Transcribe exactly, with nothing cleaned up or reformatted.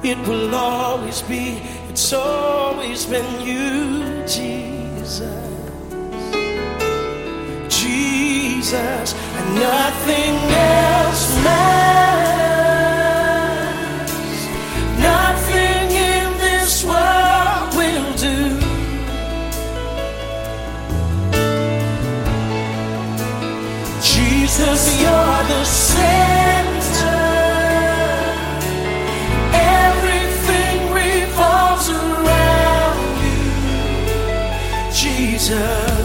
it will always be, it's always been you, Jesus. Jesus, and nothing else matters.